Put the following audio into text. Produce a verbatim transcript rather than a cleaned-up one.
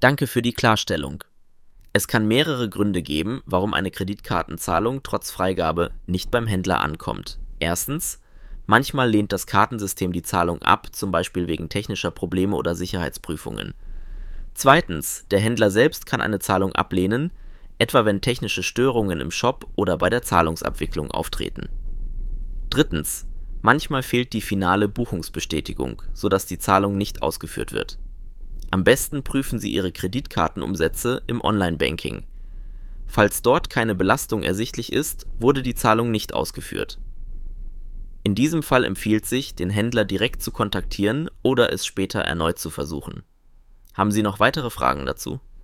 Danke für die Klarstellung. Es kann mehrere Gründe geben, warum eine Kreditkartenzahlung trotz Freigabe nicht beim Händler ankommt. Erstens: Manchmal lehnt das Kartensystem die Zahlung ab, zum Beispiel wegen technischer Probleme oder Sicherheitsprüfungen. Zweitens: Der Händler selbst kann eine Zahlung ablehnen, etwa wenn technische Störungen im Shop oder bei der Zahlungsabwicklung auftreten. Drittens: Manchmal fehlt die finale Buchungsbestätigung, sodass die Zahlung nicht ausgeführt wird. Am besten prüfen Sie Ihre Kreditkartenumsätze im Online-Banking. Falls dort keine Belastung ersichtlich ist, wurde die Zahlung nicht ausgeführt. In diesem Fall empfiehlt sich, den Händler direkt zu kontaktieren oder es später erneut zu versuchen. Haben Sie noch weitere Fragen dazu?